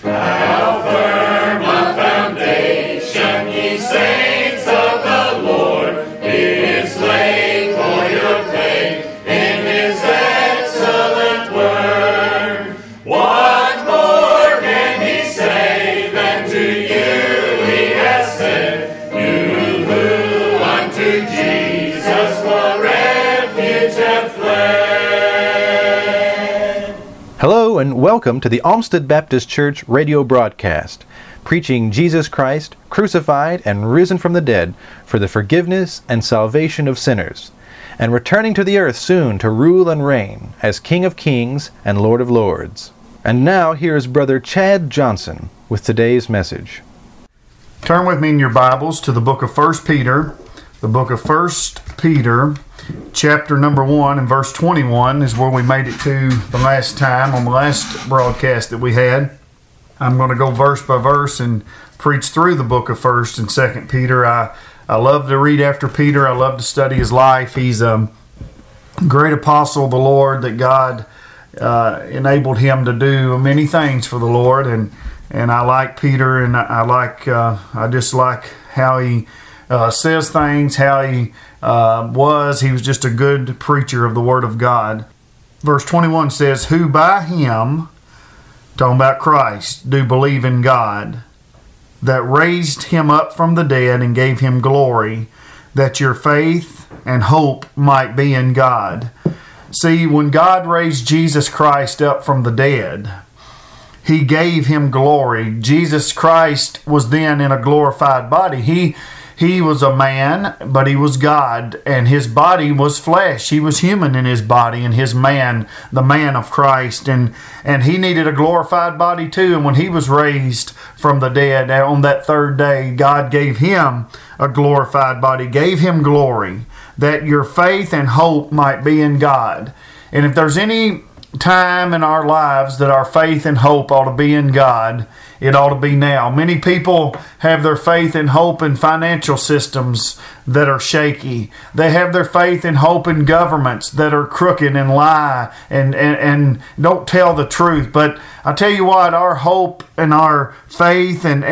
How firm a foundation, ye saints of the Lord, is laid for your faith in His excellent word. What more can He say than to you He has said, you who unto Jesus for refuge have fled? Hello and welcome to the Olmsted Baptist Church radio broadcast, preaching Jesus Christ, crucified and risen from the dead for the forgiveness and salvation of sinners, and returning to the earth soon to rule and reign as King of Kings and Lord of Lords. And now here is Brother Chad Johnson with today's message. Turn with me in your Bibles to the book of 1 Peter. The book of 1 Peter, chapter number 1 and verse 21 is where we made it to the last time on the last broadcast that we had. I'm going to go verse by verse and preach through the book of 1st and 2nd Peter. I love to read after Peter. I love to study his life. He's a great apostle of the Lord that God enabled him to do many things for the Lord. And I like Peter, and I just like how he says things, how he was. He was just a good preacher of the Word of God. Verse 21 says, who by Him, talking about Christ, do believe in God, that raised Him up from the dead and gave Him glory, that your faith and hope might be in God. See, when God raised Jesus Christ up from the dead, He gave Him glory. Jesus Christ was then in a glorified body. He was a man, but He was God, and His body was flesh. He was human in His body, and His man, the man of Christ, and He needed a glorified body too. And when He was raised from the dead on that third day, God gave Him a glorified body, gave Him glory, that your faith and hope might be in God. And if there's any time in our lives that our faith and hope ought to be in God, it ought to be now. Many people have their faith and hope in financial systems that are shaky. They have their faith and hope in governments that are crooked and lie and don't tell the truth. But I tell you what, our hope and our faith and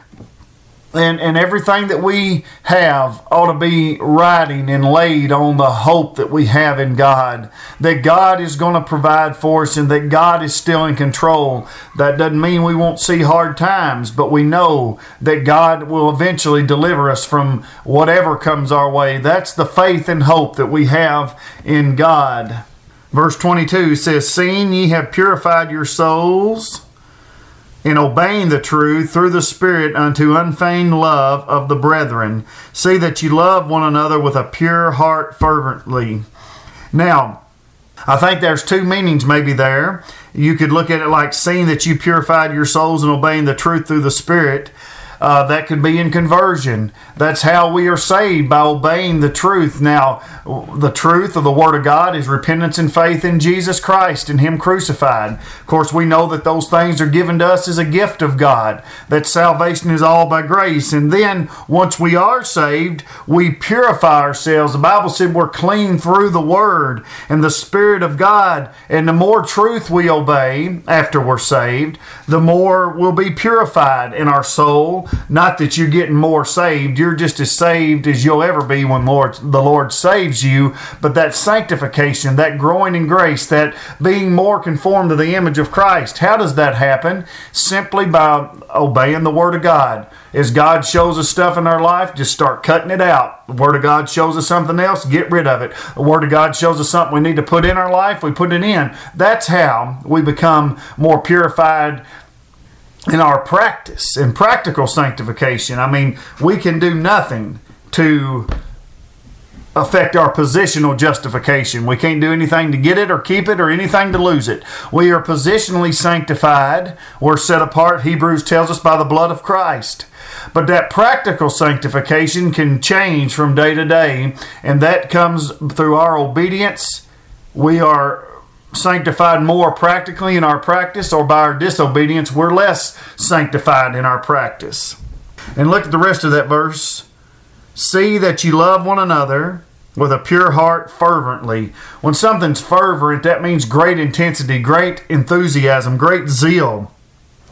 everything that we have ought to be riding and laid on the hope that we have in God. That God is going to provide for us and that God is still in control. That doesn't mean we won't see hard times, but we know that God will eventually deliver us from whatever comes our way. That's the faith and hope that we have in God. Verse 22 says, seeing ye have purified your souls in obeying the truth through the Spirit unto unfeigned love of the brethren. See that you love one another with a pure heart fervently. Now, I think there's two meanings maybe there. You could look at it like seeing that you purified your souls and obeying the truth through the Spirit. That could be in conversion. That's how we are saved, by obeying the truth. Now, the truth of the Word of God is repentance and faith in Jesus Christ and Him crucified. Of course, we know that those things are given to us as a gift of God, that salvation is all by grace. And then, once we are saved, we purify ourselves. The Bible said we're clean through the Word and the Spirit of God. And the more truth we obey after we're saved, the more we'll be purified in our soul. Not that you're getting more saved. You're just as saved as you'll ever be when the Lord saves you. But that sanctification, that growing in grace, that being more conformed to the image of Christ, how does that happen? Simply by obeying the Word of God. As God shows us stuff in our life, just start cutting it out. The Word of God shows us something else, get rid of it. The Word of God shows us something we need to put in our life, we put it in. That's how we become more purified in our practice, in practical sanctification. I mean, we can do nothing to affect our positional justification. We can't do anything to get it or keep it or anything to lose it. We are positionally sanctified. We're set apart, Hebrews tells us, by the blood of Christ. But that practical sanctification can change from day to day, and that comes through our obedience. We are sanctified more practically in our practice, or by our disobedience, we're less sanctified in our practice. And look at the rest of that verse. See that you love one another with a pure heart fervently. When something's fervent, that means great intensity, great enthusiasm, great zeal.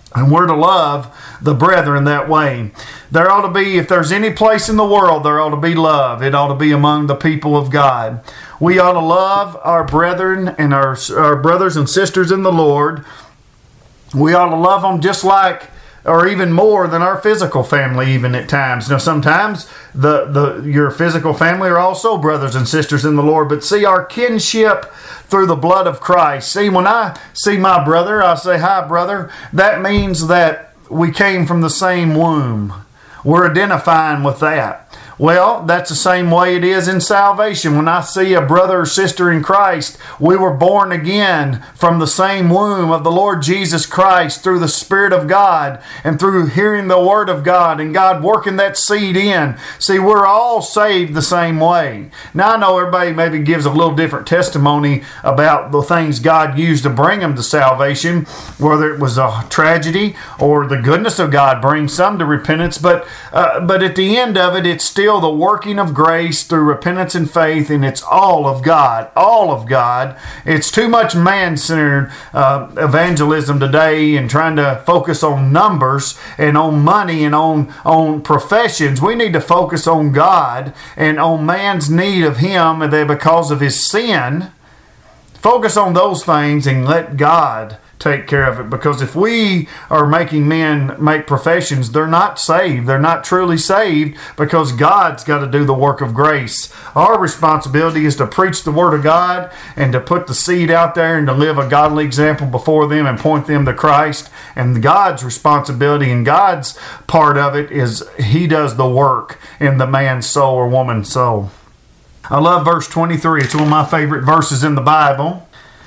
And we're to love the brethren that way. There ought to be, if there's any place in the world, there ought to be love. It ought to be among the people of God. We ought to love our brethren and our brothers and sisters in the Lord. We ought to love them just like, or even more than our physical family, even at times. Now, sometimes your physical family are also brothers and sisters in the Lord. But see, our kinship through the blood of Christ. See, when I see my brother, I say, "Hi, brother." That means that we came from the same womb. We're identifying with that. Well, that's the same way it is in salvation. When I see a brother or sister in Christ, we were born again from the same womb of the Lord Jesus Christ through the Spirit of God and through hearing the Word of God and God working that seed in. See, we're all saved the same way. Now, I know everybody maybe gives a little different testimony about the things God used to bring them to salvation, whether it was a tragedy or the goodness of God brings some to repentance, but at the end of it, it's still the working of grace through repentance and faith, and it's all of God. All of God. It's too much man-centered evangelism today and trying to focus on numbers and on money and on professions. We need to focus on God and on man's need of Him, and that because of his sin, focus on those things and let God take care of it. Because if we are making men make professions, they're not saved. They're not truly saved, because God's got to do the work of grace. Our responsibility is to preach the Word of God and to put the seed out there and to live a godly example before them and point them to Christ. And God's responsibility and God's part of it is He does the work in the man's soul or woman's soul. I love verse 23. It's one of my favorite verses in the Bible.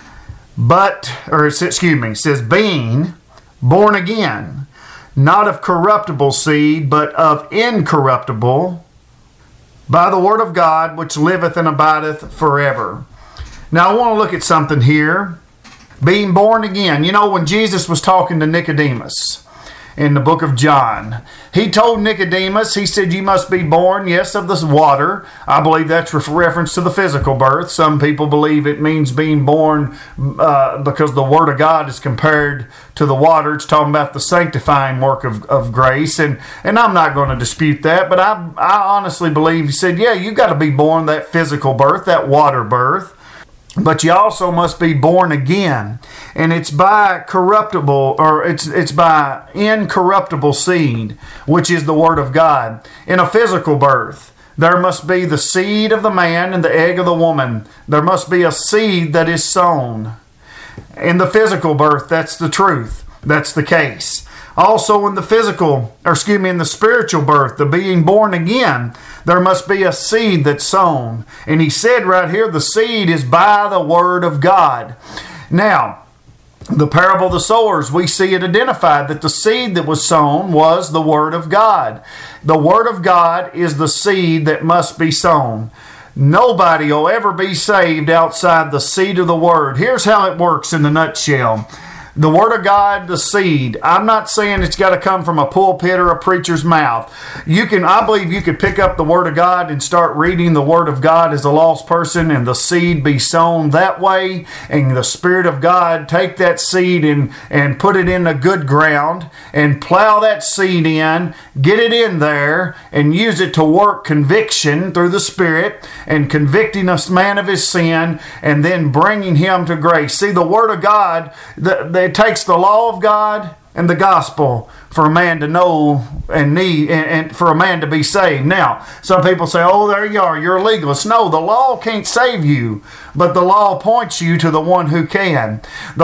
It says, being born again, not of corruptible seed, but of incorruptible, by the word of God, which liveth and abideth forever. Now, I want to look at something here. Being born again. You know, when Jesus was talking to Nicodemus in the book of John, He told Nicodemus, He said, you must be born, yes, of this water. I believe that's reference to the physical birth. Some people believe it means being born because the Word of God is compared to the water. It's talking about the sanctifying work of grace. And I'm not going to dispute that, but I honestly believe He said, yeah, you got to be born that physical birth, that water birth. But you also must be born again, and it's by corruptible, or it's by incorruptible seed, which is the Word of God. In a physical birth, there must be the seed of the man and the egg of the woman. There must be a seed that is sown. In the physical birth, that's the truth. That's the case. Also in the in the spiritual birth, the being born again, there must be a seed that's sown. And He said right here, the seed is by the Word of God. Now, the parable of the sowers, we see it identified that the seed that was sown was the Word of God. The Word of God is the seed that must be sown. Nobody will ever be saved outside the seed of the Word. Here's how it works in a nutshell. The Word of God, the seed. I'm not saying it's got to come from a pulpit or a preacher's mouth. I believe you could pick up the Word of God and start reading the Word of God as a lost person, and the seed be sown that way, and the Spirit of God take that seed and put it in a good ground and plow that seed in, get it in there, and use it to work conviction through the Spirit and convicting a man of his sin and then bringing him to grace. See, the Word of God, it takes the law of God and the gospel for a man to know and need, and for a man to be saved. Now, some people say, oh, there you are, you're a legalist. No, the law can't save you, but the law points you to the one who can.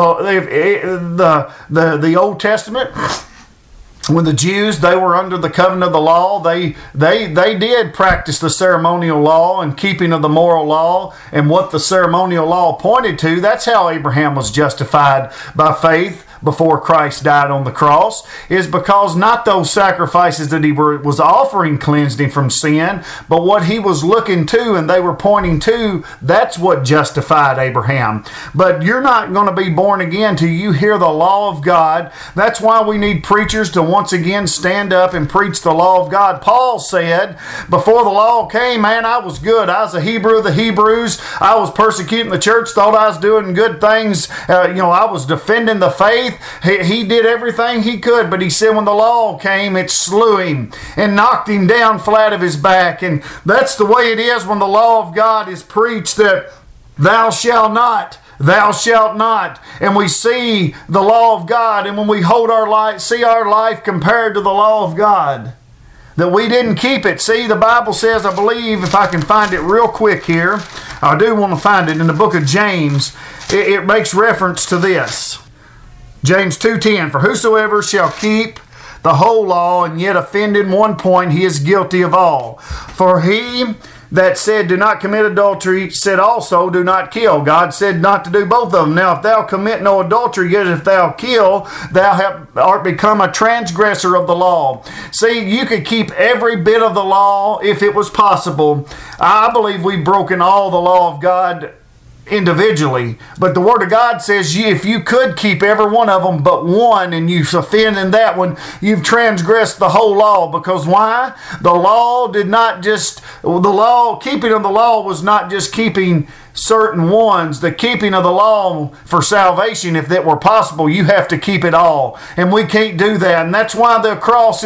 The Old Testament, when the Jews, they were under the covenant of the law, they did practice the ceremonial law and keeping of the moral law, and what the ceremonial law pointed to. That's how Abraham was justified by faith before Christ died on the cross, is because not those sacrifices that he was offering cleansed him from sin, but what he was looking to and they were pointing to, that's what justified Abraham. But you're not going to be born again till you hear the law of God. That's why we need preachers to once again stand up and preach the law of God. Paul said, before the law came, man, I was good. I was a Hebrew of the Hebrews. I was persecuting the church, thought I was doing good things. I was defending the faith. faith, he did everything he could. But he said when the law came, it slew him and knocked him down flat of his back. And that's the way it is when the law of God is preached, that thou shalt not. Thou shalt not. And we see the law of God, and when we hold our life, see our life compared to the law of God, that we didn't keep it. See, the Bible says, I believe, if I can find it real quick here, I do want to find it in the book of James. It makes reference to this. James 2:10, for whosoever shall keep the whole law and yet offend in one point, he is guilty of all. For he that said, do not commit adultery, said also, do not kill. God said not to do both of them. Now, if thou commit no adultery, yet if thou kill, thou art become a transgressor of the law. See, you could keep every bit of the law if it was possible. I believe we've broken all the law of God individually, but the Word of God says if you could keep every one of them but one, and you offend in that one, you've transgressed the whole law. Because why? The law did not just, keeping of the law was not just keeping certain ones. The keeping of the law for salvation, if that were possible, you have to keep it all, and we can't do that. And that's why the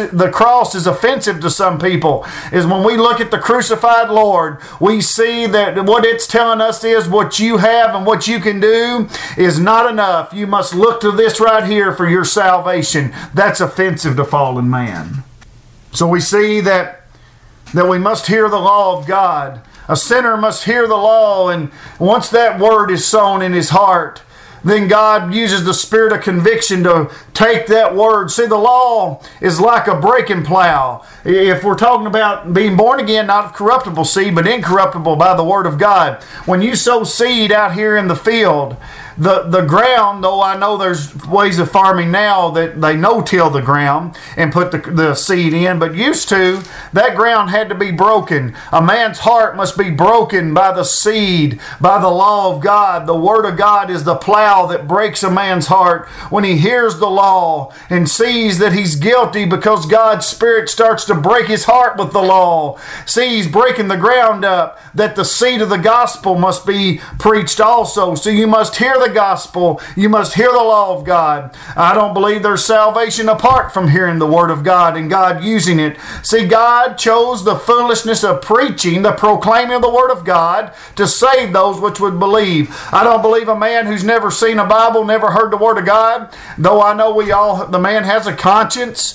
cross is offensive to some people, is when we look at the crucified Lord, we see that what it's telling us is what you have and what you can do is not enough. You must look to this right here for your salvation. That's offensive to fallen man. So we see that we must hear the law of God. A sinner must hear the law, and once that word is sown in his heart, then God uses the spirit of conviction to take that word. See, the law is like a breaking plow. If we're talking about being born again, not of corruptible seed, but incorruptible by the word of God. When you sow seed out here in the field, the ground, though I know there's ways of farming now that they no-till the ground and put the seed in, but used to, that ground had to be broken. A man's heart must be broken by the seed, by the law of God. The Word of God is the plow that breaks a man's heart when he hears the law and sees that he's guilty, because God's Spirit starts to break his heart with the law. See, he's breaking the ground up, that the seed of the gospel must be preached also. So you must hear the gospel. You must hear the law of God. I don't believe there's salvation apart from hearing the word of God and God using it. See, God chose the foolishness of preaching, the proclaiming of the word of God, to save those which would believe. I don't believe a man who's never seen a Bible, never heard the word of God, though I know the man has a conscience.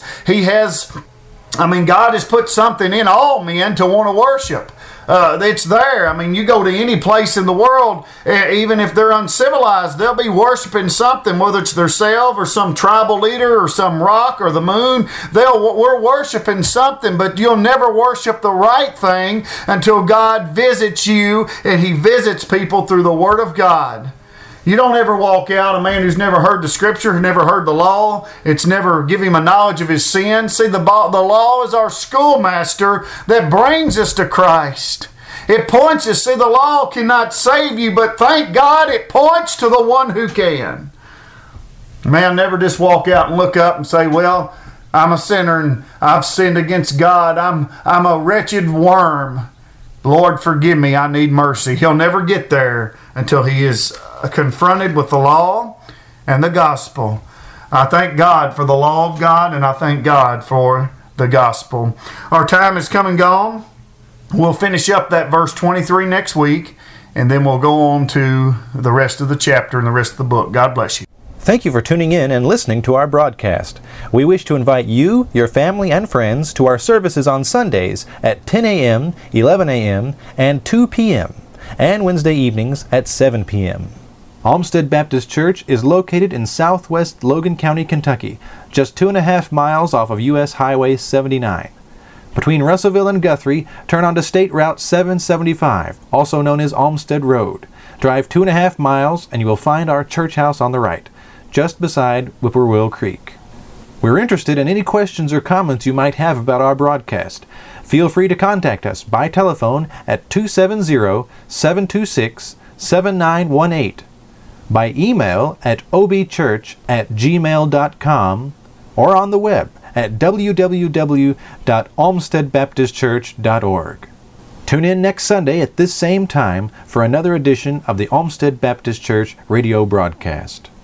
God has put something in all men to want to worship. It's there. You go to any place in the world, even if they're uncivilized, they'll be worshiping something, whether it's themselves or some tribal leader or some rock or the moon. We're worshiping something, but you'll never worship the right thing until God visits you, and He visits people through the Word of God. You don't ever walk out, a man who's never heard the Scripture, who never heard the law, it's never give him a knowledge of his sin. See, the law is our schoolmaster that brings us to Christ. It points us. See, the law cannot save you, but thank God it points to the one who can. A man never just walk out and look up and say, well, I'm a sinner and I've sinned against God. I'm a wretched worm. Lord, forgive me. I need mercy. He'll never get there until he is confronted with the law and the gospel. I thank God for the law of God, and I thank God for the gospel. Our time is come and gone. We'll finish up that verse 23 next week, and then we'll go on to the rest of the chapter and the rest of the book. God bless you. Thank you for tuning in and listening to our broadcast. We wish to invite you, your family, and friends to our services on Sundays at 10 a.m., 11 a.m., and 2 p.m., and Wednesday evenings at 7 p.m. Olmsted Baptist Church is located in southwest Logan County, Kentucky, just 2.5 miles off of U.S. Highway 79. Between Russellville and Guthrie, turn onto State Route 775, also known as Olmsted Road. Drive 2.5 miles and you will find our church house on the right, just beside Whippoorwill Creek. We're interested in any questions or comments you might have about our broadcast. Feel free to contact us by telephone at 270-726-7918, by email at obchurch@gmail.com, or on the web at www.olmstedbaptistchurch.org. Tune in next Sunday at this same time for another edition of the Olmsted Baptist Church radio broadcast.